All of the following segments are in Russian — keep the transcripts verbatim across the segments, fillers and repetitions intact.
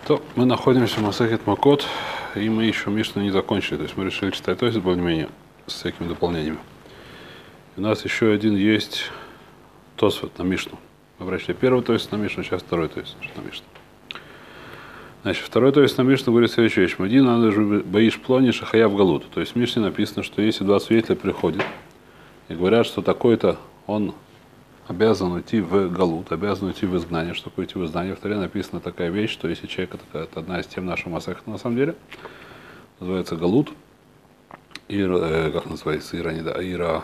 То мы находимся в Масехет Макот, и мы еще Мишну не закончили. То есть мы решили читать то есть более-менее с всякими дополнениями. И у нас еще один есть Тосфот на Мишну. Мы прочли первый то есть на Мишну, сейчас второй то есть на Мишну. Значит, второй то есть на Мишну говорит следующую вещь. Мадин надо же боишь плони шахая в галут. То есть в Мишне написано, что если два свидетеля приходят и говорят, что такой-то он обязан уйти в галут, обязан уйти в изгнание. Что такое идти в изгнание? В Торе написана такая вещь, что если человек, это, это одна из тем нашего Масехета на самом деле, называется галут, Ир, э, как называется, Ира, не да, Ира,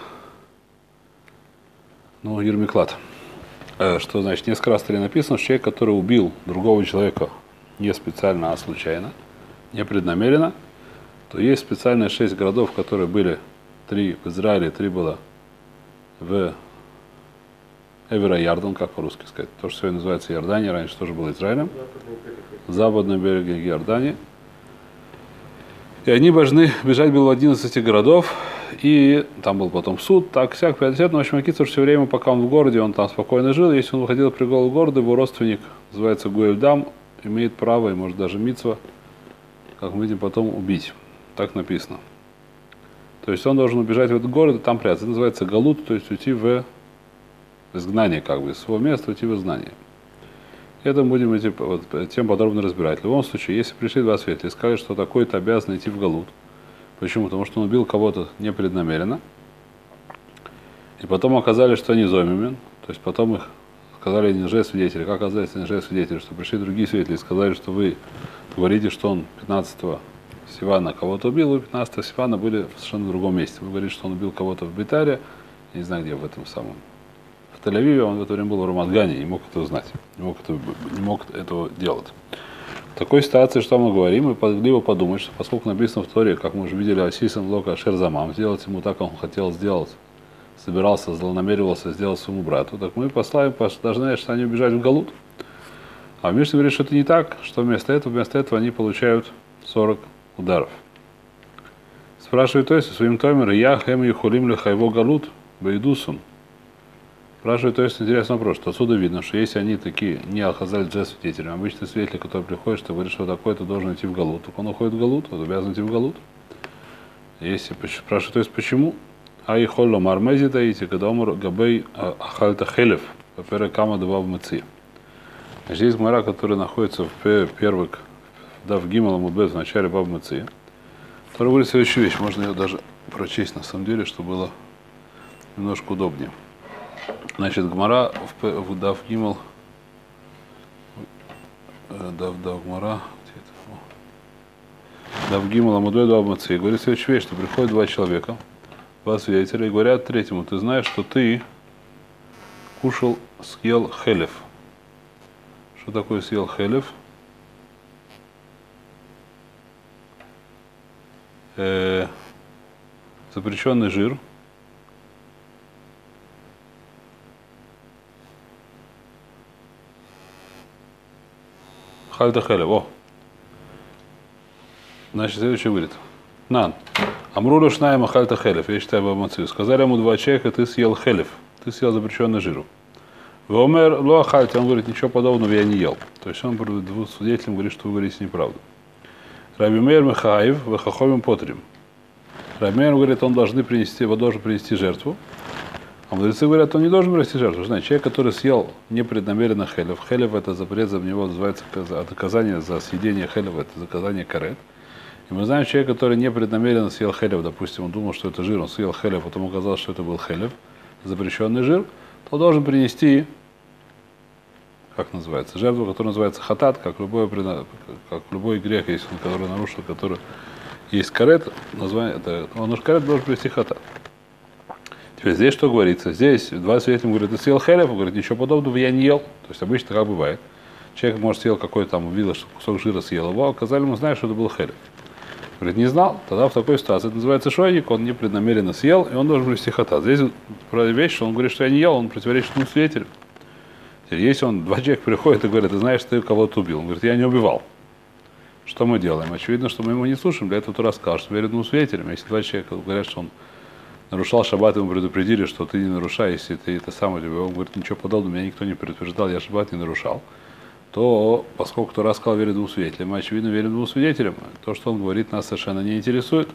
ну, Ирмиклад. Э, что значит, несколько раз в Торе написано, что человек, который убил другого человека не специально, а случайно, непреднамеренно, то есть специальные шесть городов, которые были, три в Израиле, три было в Эвера Ярдан, как по-русски сказать. То, что сегодня называется Иордания, раньше тоже было Израилем. Западный берег Иордании. И они должны бежать было в одиннадцати городов, и там был потом суд, так, всяк, пятьдесят, но, в общем, Акицур все время, пока он в городе, он там спокойно жил. Если он выходил при голову города, его родственник, называется Гуэльдам, имеет право, и может даже мицва, как мы видим, потом убить. Так написано. То есть он должен убежать в этот город и там прятаться. Это называется галут, то есть уйти в изгнание, как бы, из своего места уйти в изгнание. Это будем эти, вот, тем подробно разбирать. В любом случае, если пришли два свидетеля и сказали, что такой-то обязан идти в галут, почему? Потому что он убил кого-то непреднамеренно, и потом оказались, что они зомимен, то есть потом их сказали не лжесвидетели, как оказались не лжесвидетели, что пришли другие свидетели и сказали, что вы говорите, что он пятнадцатого Сивана кого-то убил, вы пятнадцатого Сивана были в совершенно другом месте. Вы говорите, что он убил кого-то в Бейтаре, я не знаю, где в этом самом. В Тель-Авиве, он в это время был в Рамат-Гане, не мог это узнать, не мог, это, не мог этого делать. В такой ситуации, что мы говорим, мы могли бы подумать, что поскольку написано в Торе, как мы уже видели, Асисан Лока Шерзамам, сделать ему так, как он хотел сделать, собирался, злонамеривался сделать своему брату, так мы послаем, должны, что они убежать в галут. А в Мишне говорит, что это не так, что вместо этого, вместо этого они получают сорок ударов. Спрашивает, то есть, своим томер, я хэм юхулим лихайво галут, бейдусун. Спрашивает, то есть, интересный вопрос, что отсюда видно, что если они такие не оказались лжесвидетелем, обычно свидетели, которые приходят, что говорит, что такой-то должен идти в галут, так он уходит в галут, он обязан идти в галут. Если спрашивает, то есть, почему? А и холло мармези таити, когда умер габей ахальта хелев, папера кама два в мыци. Значит, есть гмара, которая находится в первых, да, в Гимал Амудбет, в начале Баб Мыци, которая говорит следующую вещь, можно ее даже прочесть на самом деле, чтобы было немножко удобнее. Значит, Гмара в, в Дав Гимал, Дав Дав Гмара, Дав Гимал Амудбет Баб Мыци, говорит следующую вещь, что приходят два человека, два свидетеля, и говорят третьему, ты знаешь, что ты кушал, съел хелев. Что такое съел хелев? Э, запрещенный жир. Хальта хелев. О. Значит, следующее говорит. Нан. Амрулю шнаема хальта хелев. Я считаю бабмацию. Сказали ему два человека, ты съел хелев. Ты съел запрещенный жир. Вомер лоахальте, он говорит, ничего подобного я не ел. То есть он перед двум свидетелям говорит, что вы говорите неправду. Раби Мейр Михаев, вахаховим потрим. Раби Мейр говорит, он должен принести, его должен принести жертву. А мудрецы говорят, он не должен принести жертву. Знаете, человек, который съел непреднамеренно хелев. Хелев это запрет, за него называется наказание за съедение хелев, это наказание карет. И мы знаем, человек, который непреднамеренно съел хелев, допустим, он думал, что это жир, он съел хелев, потом оказалось, что это был хелев, запрещенный жир, то должен принести, как называется, жертву, которая называется хатат, как любой, как любой грех, если он, который нарушил, который есть карет, название, это, он уж карет должен принести хатат. Теперь здесь что говорится? Здесь два свидетеля говорят, ты съел хелев, он говорит, ничего подобного я не ел. То есть обычно как бывает. Человек, может, съел какой-то там, увидел, что кусок жира съел его, оказали ему, знаешь, что это был хелев. Говорит, не знал, тогда в такой ситуации это называется шойник, он непреднамеренно съел, и он должен принести хатат. Здесь про вещь, что он говорит, что я не ел, он противоречит двум свидетелям. Если он, два человека приходят и говорят, ты знаешь, ты кого-то убил. Он говорит, я не убивал. Что мы делаем? Очевидно, что мы его не слушаем, для этого Тора скажет, что верит двум свидетелям. Если два человека говорят, что он нарушал шаббат, ему предупредили, что ты не нарушай, если ты это самое, он говорит, ничего подобного, меня никто не предупреждал, я шаббат не нарушал, то, поскольку Тора сказал верит двум свидетелям, очевидно верит двум свидетелям, то, что он говорит, нас совершенно не интересует.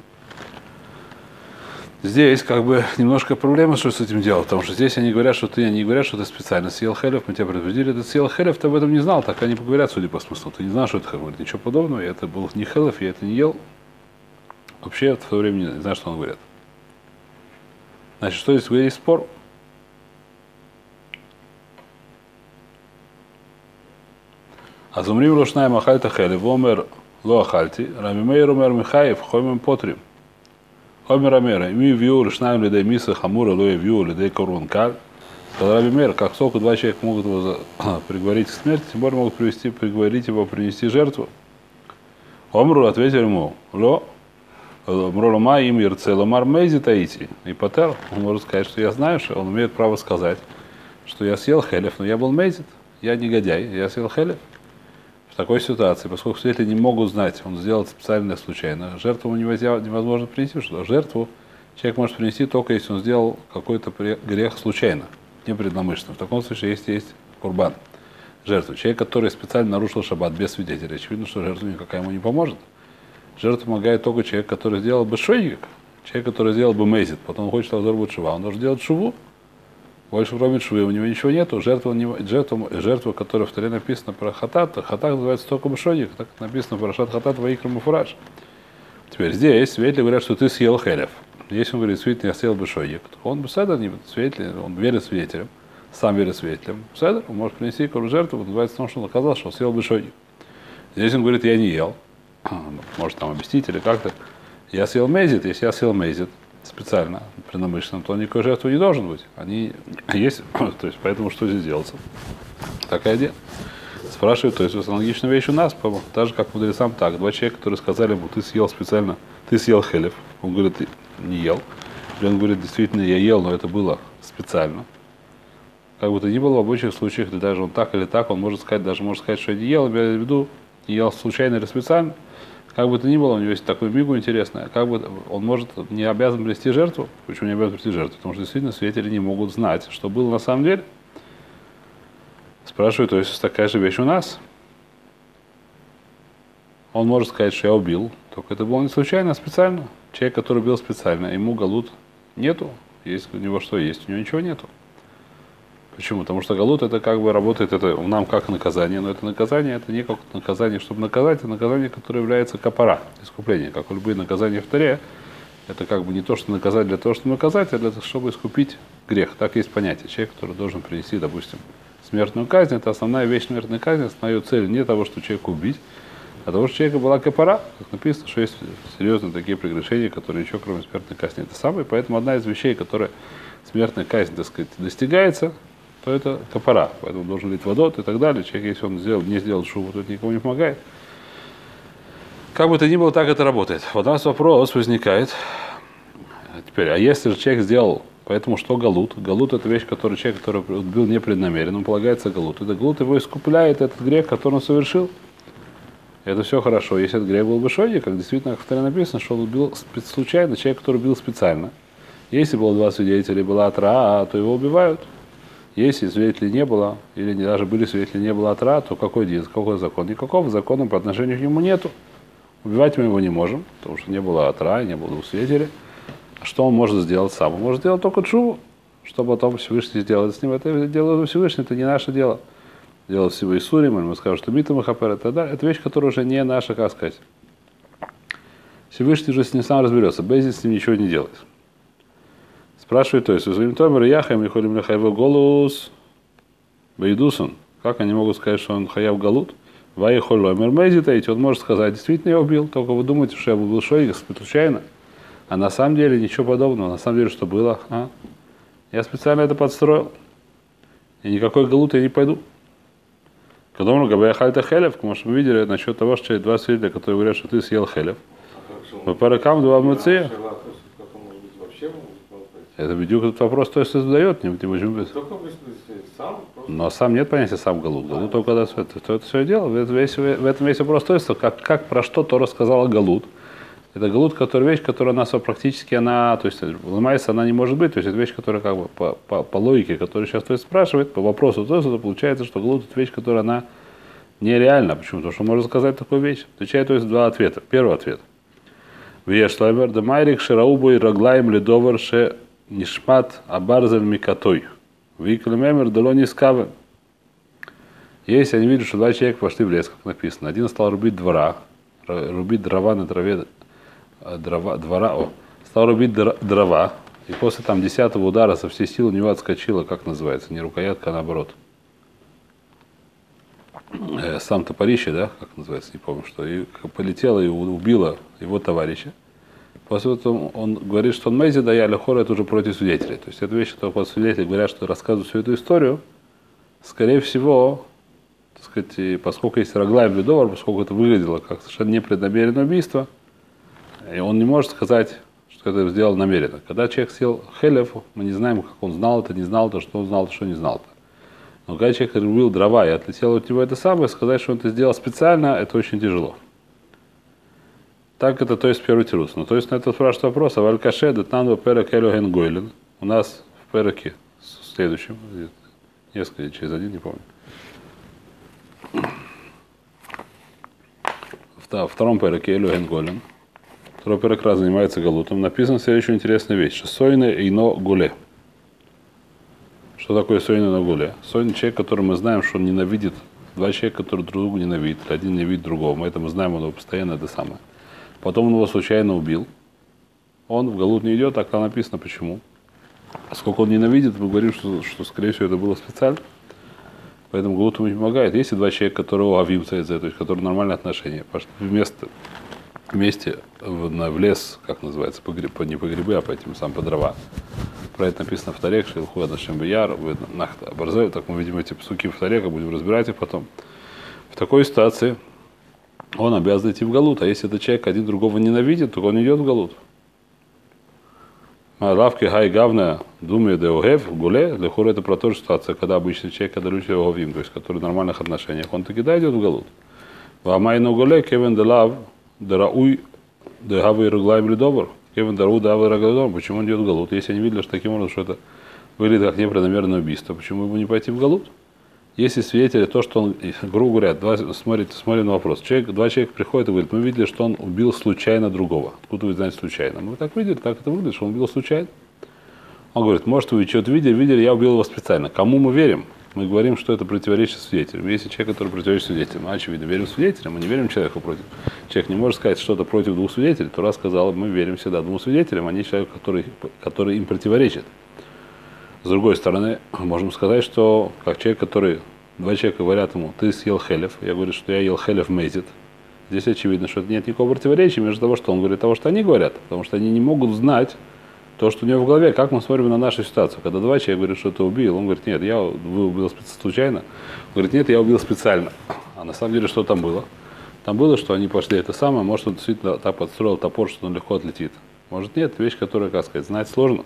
Здесь как бы немножко проблема, что с этим делать, потому что здесь они говорят, что ты, они говорят, что ты специально съел хелев, мы тебя предупредили, ты съел хелев, ты об этом не знал, так они говорят, судя по смыслу, ты не знал, что это хелев, ничего подобного, это был не хелев, я это не ел. Вообще в то время не знаю, что он говорит. Значит, что здесь есть спор? А зумрим лошная махальта хелев, омер ло ахальти, рамимейр омер михаев, хомим потрим. Омер Амера, ми вью решнаем лидей миса хамура лоя вью лидей корун каль. Сказал Раби Мейр, как только два человека могут его приговорить к смерти, тем более могут привести, приговорить его, принести жертву. Омру ответил ему, ло, мролома им ирцеломар мейзи таити. И Патер, он может сказать, что я знаю, что он имеет право сказать, что я съел хелев, но я был мейзит, я негодяй, я съел хелев. В такой ситуации, поскольку свидетели не могут знать, он сделал специально случайно, жертву невозможно принести, что жертву человек может принести только если он сделал какой-то грех случайно, непреднамышленно. В таком случае есть, есть курбан, жертва. Человек, который специально нарушил шаббат без свидетеля, очевидно, что жертва никакая ему не поможет. Жертва помогает только человек, который сделал бы шойник, человек, который сделал бы мейзит, потом он хочет разорвать шува, он должен делать шуву. Больше кроме швы у него ничего нету. Жертва, жертва, жертва, которая в Торе написана про хатат, хатат называется только бешоник, так написано про шат хатат ваикра муфураж. Теперь здесь свидетели говорят, что ты съел хелев. Если он говорит, свидетель, я съел бешоник, он беседа, не свидетель, он верит свидетелям, сам верит свидетелям. Беседа, он может принести какую жертву, называется потому, что он оказал, что он съел бешоник. Здесь он говорит, я не ел. Может там объяснить или как-то. Я съел мейзит, если я съел мейзит специально, преднамышленно, то никакой жертвы не должен быть. Они есть, то есть поэтому что здесь делается? Такая идея. Спрашивают, то есть аналогичная вещь у нас, так же, как мудрецам так. Два человека, которые сказали ему, ты съел специально, ты съел хелев. Он говорит, ты не ел. Или он говорит, действительно, я ел, но это было специально. Как бы то ни было, в обоих случаях, даже он так или так, он может сказать, даже может сказать, что я не ел, имея в виду, не ел случайно или специально. Как бы то ни было, у него есть такой мигу интересное, как бы он может не обязан принести жертву. Почему не обязан принести жертву? Потому что действительно свидетели не могут знать, что было на самом деле. Спрашивают, то есть такая же вещь у нас. Он может сказать, что я убил, только это было не случайно, а специально. Человек, который убил специально, ему галут нету. Есть у него что есть? У него ничего нету. Почему? Потому что галут это как бы работает, это нам как наказание, но это наказание, это не как наказание, чтобы наказать, это наказание, которое является капара, искупление. Как у любые наказания в Торе, это как бы не то, что наказать для того, чтобы наказать, а для того, чтобы искупить грех. Так есть понятие. Человек, который должен принести, допустим, смертную казнь, это основная вещь смертной казни, основная цель не того, что человека убить, а того, что у человека была капара, как написано, что есть серьезные такие прегрешения, которые ничего, кроме смертной казни, это самое. Поэтому одна из вещей, которая смертная казнь, так сказать, достигается, то это капара, поэтому должен лить водот и так далее. Человек, если он сделал, не сделал шуву, то это никому не помогает. Как бы то ни было, так это работает. Вот у нас вопрос возникает. Теперь, а если же человек сделал, поэтому что галут? Галут это вещь, которую человек, который был непреднамерен, он полагается галут. Это галут его искупляет этот грех, который он совершил. Это все хорошо. Если этот грех был бы шойник, как действительно в Торе написано, что он убил случайно, человек, который убил специально. Если было два свидетеля, была атра, то его убивают. Если свидетелей не было, или даже были свидетели, не было атра, то какой дин, какой закон? Никакого закона по отношению к нему нету. Убивать мы его не можем, потому что не было атра, не было двух свидетелей. А что он может сделать сам? Он может сделать только чуву, что потом Всевышний сделает с ним. Это дело Всевышний, это не наше дело. Дело всего Исурим, или мы скажем, что Мита Махапер, это, да, это вещь, которая уже не наша, как сказать. Всевышний уже с ним сам разберется, Бейзи с ним ничего не делает. Спрашивает, то есть, у Томер Яхаем, Ихолим Лехайву Голус, Бейдусон. Как они могут сказать, что он Хаяв Галут? Ваихоль Ломер Мейзитаити, он может сказать, действительно я убил, только вы думаете, что я убил шойник случайно. А на самом деле ничего подобного, на самом деле что было? А? Я специально это подстроил. И никакой Галут я не пойду. Когда мы говорим, Хальта Хелев, потому что мы видели насчет того, что два свидетеля, которые говорят, что ты съел Хелев. По паракам два муция. Это бедюк этот вопрос, то есть задает, не будем. Но сам нет понятия сам Галут. Галут только когда это, то это все дело. В этом весь, в этом весь вопрос, то есть как, как про что Тора сказала Галут. Это Галут, которая вещь, которая у нас практически она, то есть ломается, она не может быть. То есть это вещь, которая как бы по, по, по логике, которую сейчас то есть спрашивает, по вопросу, то есть это получается, что Галут это вещь, которая она Нереально. Почему? Потому что можно сказать такую вещь. Отвечает, то есть два ответа. Первый ответ. Вешлаймер, да майрик шараубой раглаем ледовар ше нишмат абарзель микатой. Виклемемер дало не скавы. Если они видят, что два человека пошли в лес, как написано. Один стал рубить двора, рубить дрова на траве, дрова, двора, о, стал рубить дрова, и после там десятого удара со всей силы у него отскочила, как называется, не рукоятка, а наоборот. Э, сам топорище, да, как называется, не помню, что, и полетела и убила его товарища. После этого он говорит, что он мейзи, да я лехор, это уже против свидетелей. То есть это вещи, что вот свидетели говорят, что рассказывают всю эту историю, скорее всего, так сказать, поскольку есть раглайм ледовар, поскольку это выглядело как совершенно непреднамеренное убийство, и он не может сказать, что это сделал намеренно. Когда человек съел хелев, мы не знаем, как он знал это, не знал это, что он знал это, что не знал это. Но когда человек рубил дрова и отлетел от него это самое, сказать, что он это сделал специально, это очень тяжело. Так это, то есть, первый тирус. Ну, то есть, на это спрашивает вопрос, а в Аль-Каше детнанва перек элюген гойлен. У нас в переке, в следующем, несколько, через один, не помню. В втором переке элюген гойлен. Второй перек раз занимается галутом. Написано следующая интересная вещь. Что сойне ино гуле. Что такое сойне на гуле? Сойне человек, который мы знаем, что он ненавидит. Два человека, которые друг друга ненавидят. Один ненавидит другого. Мы это мы знаем, он его постоянно это самое. Потом он его случайно убил. Он в галут не идет, так там написано почему. Поскольку он ненавидит, мы говорим, что, что скорее всего это было специально. Поэтому галут ему не помогает. Есть и два человека, которые авимцы, то есть которые нормальные отношения. Пошли вместе, вместе в, в лес, как называется, по, по, не по грибы, а по этим сам по дрова. Про это написано в Тарех, Шилху Адашем Бияр, Нахта Барзель. Так мы видим эти псуки в Тареха, будем разбирать их потом. В такой ситуации он обязан идти в галут. А если этот человек один другого ненавидит, то он идет в галут. Лавки хай гавна думает деогев гуле, для хура это про ту же ситуацию, когда обычный человек, когда люди его говим, то есть который в нормальных отношениях, он таки да идет в галут. Вамайну гуле кевен де лав дерауй дегавы реглайм ледовар. Кевен дерауй дегавы реглайм. Почему он идет в галут? Если они видели, что таким образом, что это выглядит как непреднамеренное убийство, почему ему не пойти в галут? Если свидетели, то, что он, грубо говоря, два, смотрите, смотрим на вопрос. Человек, два человека приходят и говорят, мы видели, что он убил случайно другого. Откуда вы знаете случайно? Мы так видели, как это выглядит, что он убил случайно. Он говорит, может, вы что-то видели, видели, я убил его специально. Кому мы верим? Мы говорим, что это противоречит свидетелям. Если человек, который противоречит свидетелям, мы, очевидно, верим свидетелям, мы не верим человеку против. Человек не может сказать что-то против двух свидетелей. Тора сказала, мы верим всегда двум свидетелям, а не человеку, который, который им противоречит. С другой стороны, можем сказать, что как человек, который, два человека говорят ему, ты съел хелев, я говорю, что я ел хелев мейзит. Здесь очевидно, что нет никакого противоречия между того, что он говорит, того, что они говорят, потому что они не могут знать то, что у него в голове. Как мы смотрим на нашу ситуацию, когда два человека говорят, что ты убил, он говорит, нет, я вы убил случайно, он говорит, нет, я убил специально. А на самом деле, что там было? Там было, что они пошли это самое, может, он действительно так подстроил топор, что он легко отлетит. Может, нет, вещь, которая, как сказать, знать сложно.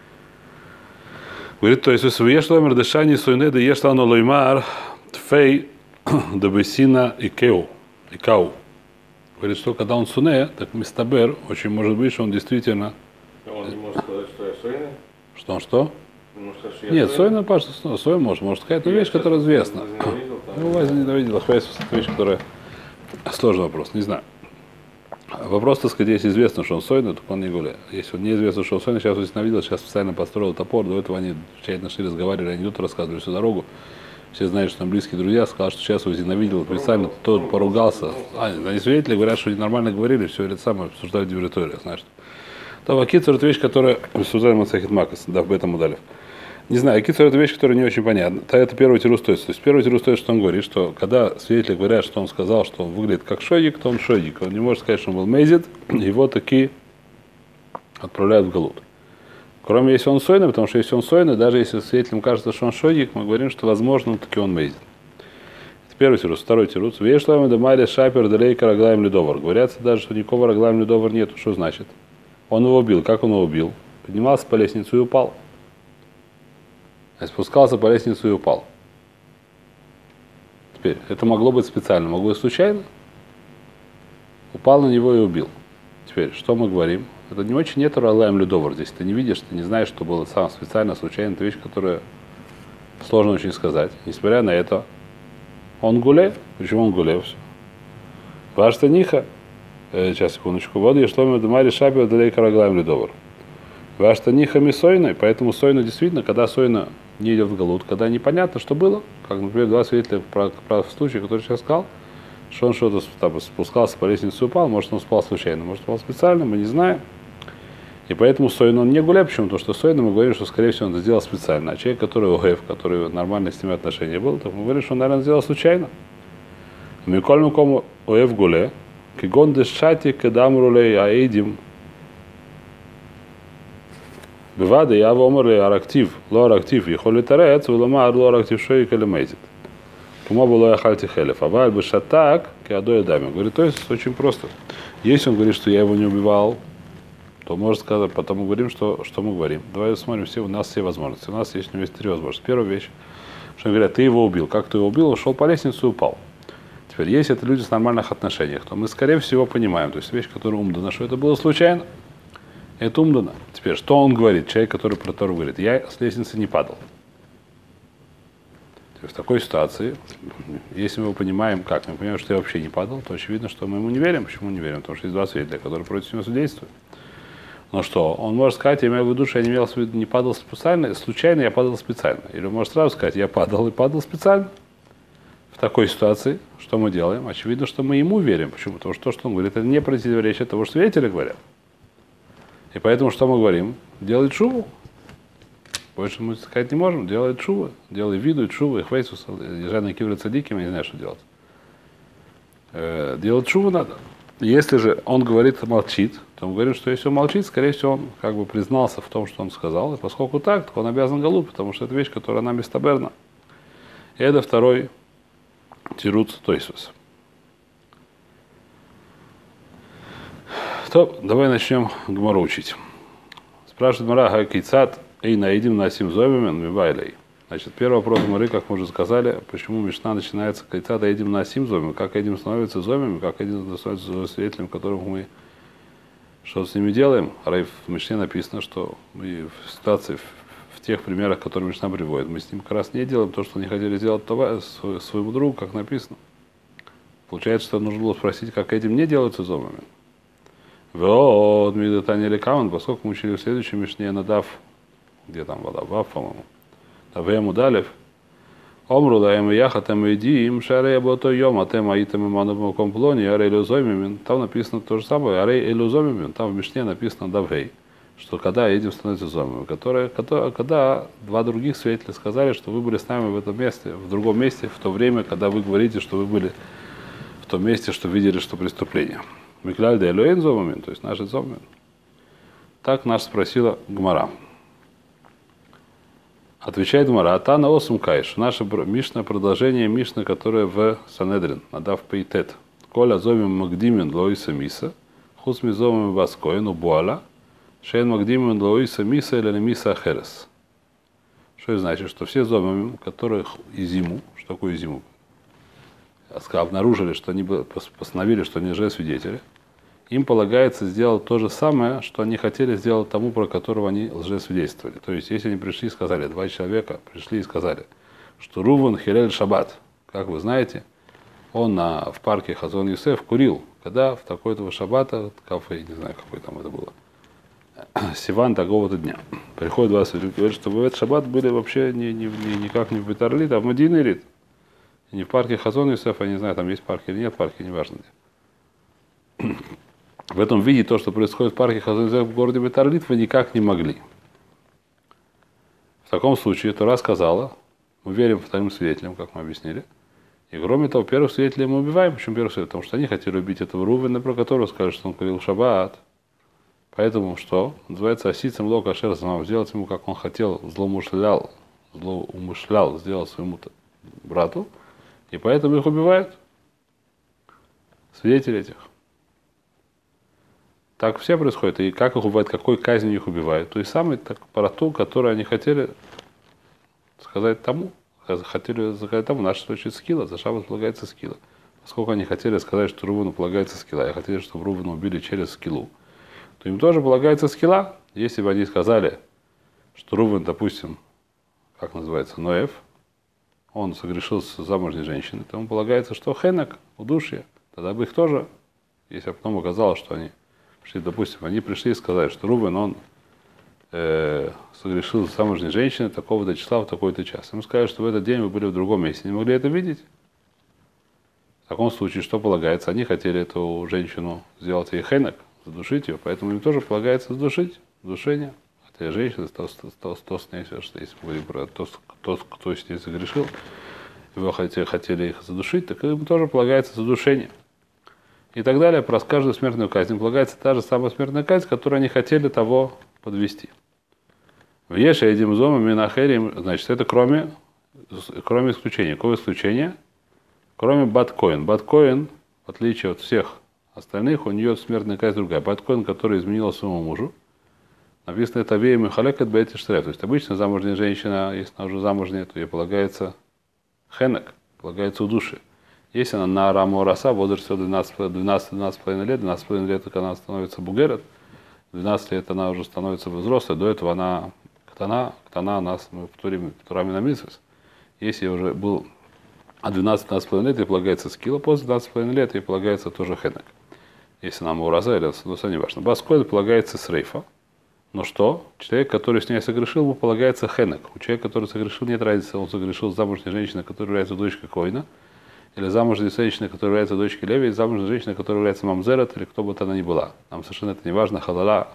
Говорит, то есть, если вы ешь ламер дышани суйне, да ешь лану лоймар, тфей, да бесина и кеу, и кау. Говорит, что когда он суне, так мистабер, очень может быть, что он действительно... Он не может сказать, что я сойна? Что он что? Он может сказать, что я Нет, сойна? сойна, паша, сойна может, может сказать, но вещь, которая известна. Ну, Вася ненавидел, хватит, вещь, которая... Сложный вопрос, не знаю. Вопрос, так сказать, если известно, что он сойный, то он не гуляет. Если он неизвестно, что он сойный, сейчас он ненавидел, сейчас специально построил топор, до этого они тщательно шли, разговаривали, они идут, рассказывали всю дорогу. Все знают, что там близкие друзья, сказал, что сейчас возненавидел, специально тот поругался. А, они свидетели говорят, что они нормально говорили, все это самое, обсуждают диверторию, знаешь. Там Акицур — это вещь, которая обсуждаем от Сахит Макас, да, в этом удалив. Не знаю, Акицур — это вещь, которая не очень понятна. Это первый тирус стоит. То есть первый тирус стоит, что он говорит, что когда свидетели говорят, что он сказал, что он выглядит как шойдик, то он шойдик. Он не может сказать, что он был мейзит, его таки отправляют в галут. Кроме если он сойный, потому что если он сойный, даже если свидетелям кажется, что он шойдик, мы говорим, что возможно, таки он мейзит. Это первый тирус. Второй тирус. Вешлами демайли шапер делейка раглаем ледовар. Говорят даже, что никакого раглаем ледовар нет. Что значит? Он его убил. Как он его убил? Поднимался по лестнице и упал. Спускался по лестнице и упал. Теперь, это могло быть специально, могло быть случайно. Упал на него и убил. Теперь, что мы говорим? Это не очень нет раглаем ледовар. Здесь ты не видишь, ты не знаешь, что было сам специально, случайно. Это вещь, которая сложно очень сказать. Несмотря на это, Он гуле. Почему он гуле? Вашта ниха. Сейчас, секундочку. Вот я шло Дамари Шаби Далей Караглаем Ледовар. Вашта ниха мисойной. Поэтому сойна действительно, когда сойна не идет в галут, когда непонятно, что было, как, например, два свидетеля про, про случай, который сейчас сказал, что он что-то там, спускался по лестнице и упал, может, он спал случайно, может, спал специально, мы не знаем. И поэтому сойна он не гуляй. Почему? Потому что сойна мы говорим, что, скорее всего, он это сделал специально. А человек, который угэв, который нормально с ними отношения был, то мы говорим, что он, наверное, сделал случайно. Микольну кому уэв гуле, кигон дешати кедамрулей аэдим. Бывады я вомерли арактив, ло арактив, и холи тарец, улама арло арактив шои калимейтит. Кума было я хальти хелев, а валь бы шатак, киадоя дами. Говорит, то есть очень просто. Если он говорит, что я его не убивал, то может сказать, потом мы говорим, что, что мы говорим. Давай смотрим, все, у нас все возможности. У нас есть, у него есть три возможности. Первая вещь, что говорят, ты его убил. Как ты его убил? Он шел по лестнице и упал. Теперь, если это люди с нормальных отношениях, то мы, скорее всего, понимаем, то есть вещь, которая умдана, что это было случайно, это умдана. Теперь, что он говорит? Человек, который про Тору говорит, я с лестницы не падал. В такой ситуации, если мы понимаем, как, мы понимаем, что я вообще не падал, то очевидно, что мы ему не верим. Почему не верим? Потому что есть два свидетеля, которые против него свидетельствуют. Но что? Он может сказать, я имею в виду, что я не, имел, не падал специально, случайно я падал специально. Или он может сразу сказать, я падал и падал специально. В такой ситуации, что мы делаем? Очевидно, что мы ему верим. Почему? Потому что то, что он говорит, это не противоречие того, что свидетели говорят. И поэтому что мы говорим? Делай шуву. Больше мы сказать не можем. Делай шуву. Делай виду, шуву, их вейсус, езжай кивры цадиким, я не знаю, что делать. Э, делать шуву надо. Если же он говорит, молчит, то мы говорим, что если он молчит, скорее всего, он как бы признался в том, что он сказал. И поскольку так, то он обязан галут, потому что это вещь, которая нам бестаберна. И это второй тируц тойсус. То, давай начнем Гмару учить. Спрашивает Гмара, хайкейцат, эй наидим насим зовимен мивайлей. Значит, первый вопрос Гмары, как мы уже сказали, почему Мишна начинается кайцат эйдим насим зовим, как эйдим становится зовим, как эйдим становится свидетелем, которым мы что с ними делаем. Рай в Мишне написано, что мы в ситуации, в, в тех примерах, которые Мишна приводит, мы с ним как раз не делаем то, что они хотели сделать това, своему другу, как написано. Получается, что нужно было спросить, как этим не делаются зомами. Вот, Мидатани Лекаун, поскольку мы учили в следующей Мишне надав, где там вода, Вав, по-моему, Тавему Далев, Омру даем яхатем идим, шарей то йом, а тем аитем имановым комплони, арей иллюзомимен. Там написано то же самое, арей иллюзомимен. Там в Мишне написано давей, что когда едем становится зомим, которые, которые, когда два других свидетеля сказали, что вы были с нами в этом месте, в другом месте, в то время, когда вы говорите, что вы были в том месте, что видели, что преступление. Микляль де элюэн зомимен, то есть наш зомимен. Так нас спросила Гмара. Отвечает Гмара, Тана осум кайш. Наше Мишна, продолжение Мишны, которое в Санедрин, надав пейтет. Коля зомим магдимен лоиса миса, хусми зомим васкоин убуала, шейн магдимен лоиса миса или миса ахерес. Что это значит? Что все зомим, которых и зиму, что такое зиму, обнаружили, что они постановили, что они лжесвидетели, им полагается сделать то же самое, что они хотели сделать тому, про которого они лжесвидетельствовали. То есть, если они пришли и сказали, два человека пришли и сказали, что Рувен Хилель Шаббат, как вы знаете, он на, в парке Хазон Юсеф курил, когда в такой-то шаббата, кафе, не знаю, какой там это было, Сиван такого-то дня. Приходит два свидетеля и говорит, что в этот шаббат были вообще не, не, не, никак не в Бетарлит, а в Мадинерит. Не в парке Хазон Юсеф, я не знаю, там есть парк или нет парки, неважно где. В этом виде то, что происходит в парке Хазон Юсеф в городе Бетарлит, вы никак не могли. В таком случае Тора сказала, мы верим вторым свидетелям, как мы объяснили, и кроме того, первых свидетелей мы убиваем. Почему первых свидетелей? Потому что они хотели убить этого Рувена, про которого скажут, что он курил в шаббат. Поэтому что? Называется осицем лока шер замав. Сделать ему, как он хотел, злоумышлял, злоумышлял сделать своему брату. И поэтому их убивают. Свидетели этих. Так все происходит. И как их убивают, какой казнью их убивают. То есть самый так, про ту, которую они хотели сказать тому. Хотели сказать тому, наш случай скилла, за шаббат полагается скилла. Поскольку они хотели сказать, что Рувену полагается скилла, и хотели, чтобы Рувена убили через скиллу, то им тоже полагается скилла. Если бы они сказали, что Рувен, допустим, как называется, Ноев, он согрешил с замужней женщиной, то ему полагается, что хенек, удушье, тогда бы их тоже, если потом оказалось, что они пришли, допустим, они пришли и сказали, что Рубен, он э, согрешил с замужней женщиной такого-то числа в такой-то час. Ему сказали, что в этот день вы были в другом месте, не могли это видеть. В таком случае, что полагается? Они хотели эту женщину сделать ей хенек, задушить ее, поэтому им тоже полагается задушить, задушение. Хотя женщина, то, то, то с ней, что если мы говорим про то, кто, кто с ней согрешил, его хотели, хотели их задушить, так им тоже полагается задушение. И так далее. Про каждую смертную казнь полагается та же самая смертная казнь, которую они хотели того подвести. В Еше едим зома минахерим, значит, это кроме, кроме исключения. Какое исключение? Кроме Баткоин. Баткоин, в отличие от всех остальных, у нее смертная казнь другая. Баткоин, который изменила своему мужу, написано это Авея Михалекет Бейти Штреф. То есть обычно замужняя женщина, если она уже замужняя, то ей полагается хенек, полагается удушье. Если она на Раму Раса, в возрасте двенадцать-двенадцать с половиной лет, двенадцать с половиной лет, когда она становится бугерет, двенадцать лет она уже становится взрослой, до этого она ктана, ктана нас, мы повторим, Турами на Митсвес. Если уже был от двенадцати-двенадцати с половиной лет, ей полагается скилла, после двенадцати с половиной лет ей полагается тоже хенек. Если она Маураза или Садуса, не важно. Баскоин полагается с рейфа. Но что? Человек, который с ней согрешил, ему полагается хенек. У человека, который согрешил, нет разницы, он согрешил с замужней женщиной, которая является дочкой Коина, или замужней женщиной, которая является дочкой Леви, или замужней женщиной, которая является мамзерет, или кто бы то она ни была. Нам совершенно это не важно, халала,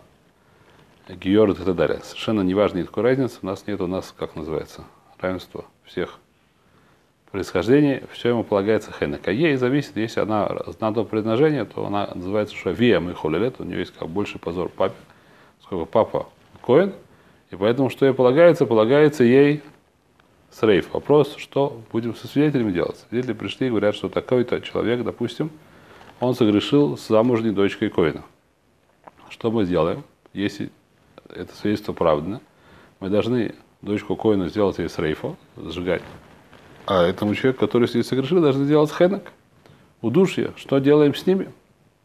гиорет и так далее. Совершенно не важно никакой разницы. У нас нет, у нас, как называется, равенство всех происхождений, все ему полагается хенек. А ей зависит, если она знатого предложения, то она называется шавия михолелет, у нее есть как больше позор папе, сколько папа коин, и поэтому, что ей полагается, полагается ей с рейф. Вопрос, что будем со свидетелями делать. Свидетели пришли и говорят, что такой-то человек, допустим, он согрешил с замужней дочкой коина. Что мы сделаем, если это свидетельство правдно? Мы должны дочку коина сделать ей с рейфа, сжигать. А этому человеку, который с ней согрешил, должны делать хенек, удушье. Что делаем с ними?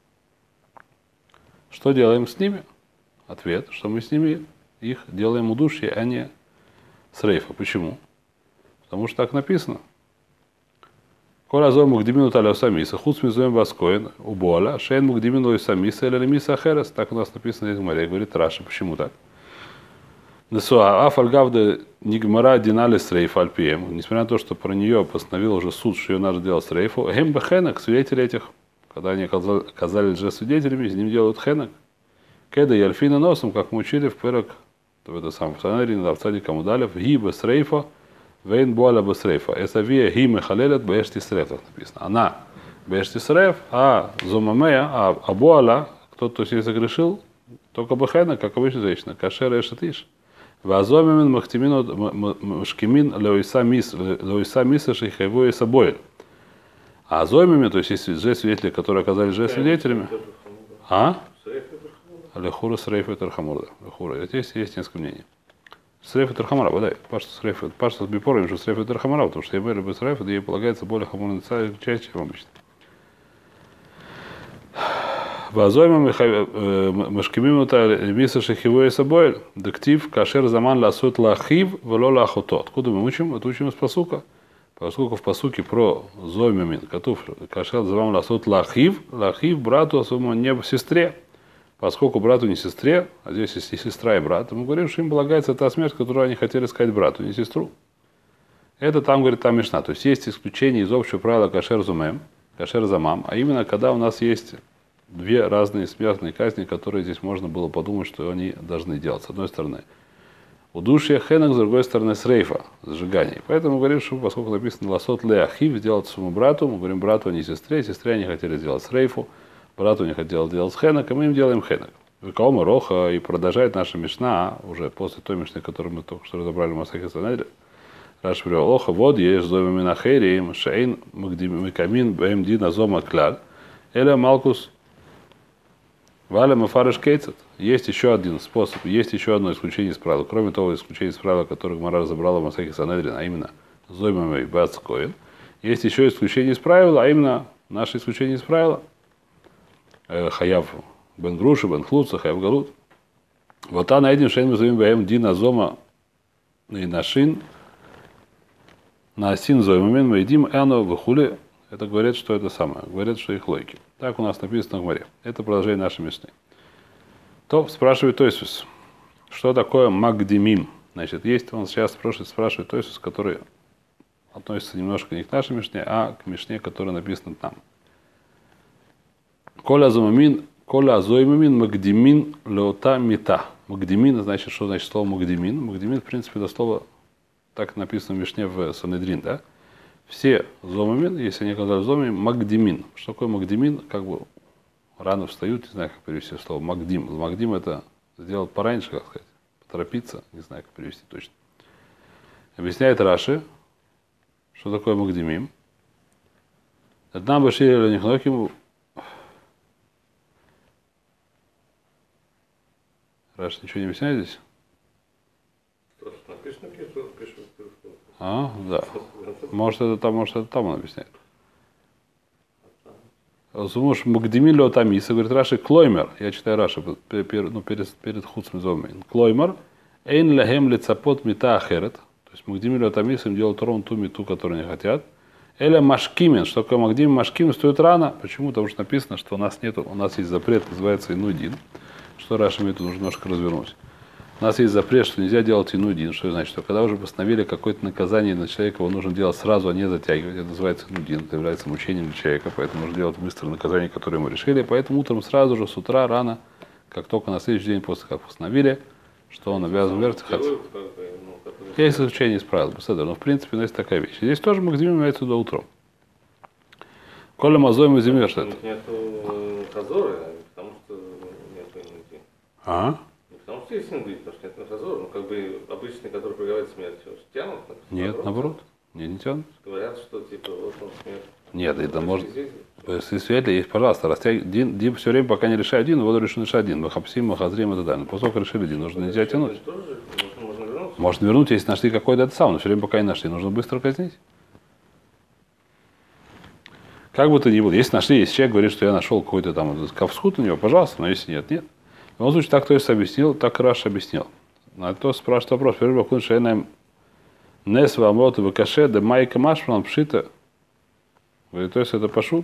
Что делаем с ними? Ответ, что мы с ними их делаем удушье, а не с рейфа. Почему? Потому что так написано. Коразой мугдимину таля самиса, худ смизуем баскоин, убола, шейн мугдимину самиса или лемиса херес. Так у нас написано из Мария. Говорит Раша. Почему так? Несуа афальгавда нигмара динали с рейфа альпием. Несмотря на то, что про нее постановил уже суд, что ее надо делать с рейфу, гемба хенек, свидетели этих, когда они оказались же свидетелями, из них делают хенек. Кеда и альфина носом, как мы учили в пырок, в это самое, в Санарине, в Авцаде Камудалев, гиба с рейфа, вейн буаля без рейфа. Эсавия гиме халелет бэшти среф, так написано. Она бэшти среф, а зомамея, а, а буаля, кто-то с ней согрешил, только бэхена, как обычно женщина, кашера эшетиш. Вазомимин махтимин шкимин леуиса мис, леуиса миса шейхайвуя собой. А зомими, то есть есть же свидетели, которые оказались же свидетелями. А? Лехура с рейфа и тархамур. Лехура. Здесь есть несколько мнений. С рейфа и тархамура, подай. Пашта с рейфа. Пашта с бипором, что с рейфа и тархамура, потому что ебели без рейфа, ей полагается более хамурный часть, чем обычно. Вазойма мешкимимута миса шехивуя собой, дектив кашер заман ласут лахив вело лахото. Откуда мы учим? Это учим из пасука. Поскольку в пасуке про зоймамин, котов кашер заман ласут лахив, лахив брату, особенно не сестре. Поскольку брату не сестре, а здесь есть и сестра, и брат, мы говорим, что им полагается та смерть, которую они хотели сказать брату, не сестру. Это там, говорит, там Мишна. То есть есть исключение из общего правила кашер зумем, кашер замам, а именно когда у нас есть две разные смертные казни, которые здесь можно было подумать, что они должны делать. С одной стороны, удушье хенек, с другой стороны, с рейфа, сжигание. Поэтому мы говорим, что поскольку написано ласот леахив, сделать своему брату, мы говорим брату, а не сестре, сестре они хотели сделать с рейфу, брату не хотел делать с хенек, а мы им делаем хенек. Векаома роха, и продолжает наша мишна, уже после той мишны, которую мы только что разобрали в Масахе Санедре. Раш привел, оха, вот есть зоми минахерим, шейн микамин бэм дина зома кляль, эля малкус валя мафарыш кейцет. Есть еще один способ, есть еще одно исключение из правила. Кроме того исключения из правила, которое Гмара разобрала в Масахе Санедрин, а именно зоймами бацкоин, есть еще исключение из правила, а именно наше исключение из правила. Хаяв бен груши, бен хлуца, хаяв галут. Вот она этим шейн мы зовем бэм дина зома и нашин На осин зоймамин мы едим эно выхули. Это говорит, что это самое. Говорит, что их логики. Так у нас написано в море. Это продолжение нашей мишны. То спрашивает Тойсус, что такое магдимим. Значит, есть он сейчас спрашивает, спрашивает Тойсус, который относится немножко не к нашей мишне, а к мишне, которая написана там. Коля зомамин, коля зоймамин магдимин леота мита. Магдимин, значит, что значит слово магдимин? Магдимин, в принципе, это слово так написано в мишне в Санедрин, да? Все зомамин, если они оказались зомамин, магдимин. Что такое магдимин? Как бы рано встают, не знаю, как перевести слово. Магдим. Магдим это сделать пораньше, как сказать, поторопиться, не знаю, как перевести точно. Объясняет Раши, что такое магдимим. Одна башиля нихноким. Раши ничего не объясняет здесь? Написано, пишу, пишу, пишу. А, да. Может, это там, может, это там он объясняет. Зумуш магдимин лео тамиса, говорит Раши, клоймер, я читаю Раши, перед, ну, перед, перед хуцем зомин. Клоймер, эйн лехем лицапот мита ахерет, то есть магдимин лео тамиса им делают ровно ту миту, которую они хотят. Эля машкимен, что такое магдимин, машкимен стоит рано. Почему? Потому что написано, что у нас нету, у нас есть запрет, называется инудин. Что Раши мне тут нужно немножко развернуть. У нас есть запрет, что нельзя делать инудин. Что значит? Что когда уже постановили какое-то наказание на человека, его нужно делать сразу, а не затягивать. Это называется инудин. Это является мучением для человека. Поэтому нужно делать быстро наказание, которое мы решили. Поэтому утром сразу же, с утра, рано, как только на следующий день после как постановили, что он обязан верить. Есть исключение из правил. Но в принципе, у нас есть такая вещь. Здесь тоже магдимим имеется до утром. Коля мазоем и земля, что это? Нету хазоры, потому что нету инудин. А? Потому что есть инудин, потому что нет хазора. Ну, как бы обычные, которые проигрывают смерть, тянут? Нет, наоборот. Нет, не тянут. Говорят, что типа вот он смерть. Нет, это может. Если свидетели есть, пожалуйста, растяг... Дин, Дин все время, пока не решай один, воду решил решать один. Махапсим, махазрим и так далее. После того, как решили один, нужно нельзя тянуть. Можно вернуться? Можно вернуть, если нашли какой-то это сам, но все время пока не нашли. Нужно быстро казнить. Как бы то ни было, если нашли, если человек говорит, что я нашел какой-то там кавскут у него, пожалуйста, но если нет, нет. В любом случае, так кто есть объяснил, так и Раш объяснил. А кто спрашивает вопрос, первый бакун шейнаем нес вамрот и каше де майка машман пшита. Говорит, то есть это пашут.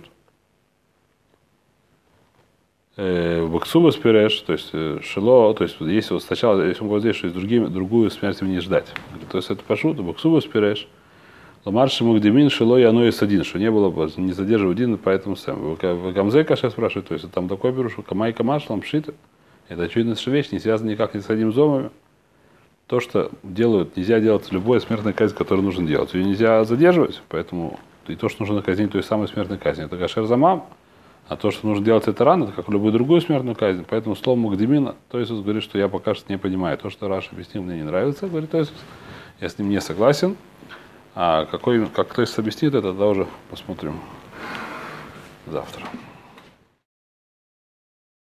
Баксуба спиреш, то есть шило, то есть если вот сначала, если он говорит здесь, что другим, другую смерть не ждать. То есть это пашут, баксуба спиреш. Ламарши магдимин шило и оно есть один, что не было бы, не задерживал один, поэтому сам. В Гамзе Каша спрашивает, то есть там такой беру, что камайка машлам пшита. Это очевидно, что вещь не связана никак ни с одним зомами. То, что делают, нельзя делать любой смертной казнь, которую нужно делать. Ее нельзя задерживать, поэтому и то, что нужно казнить той самой смертной казни, это кашер замам. А то, что нужно делать это рано, это как любую другую смертную казнь. Поэтому слово магдимина, то Иисус говорит, что я пока что не понимаю. То, что Раш объяснил, мне не нравится, говорит то Иисус. Я с ним не согласен. А какой, как кто Иисус объяснит это, тогда уже посмотрим завтра.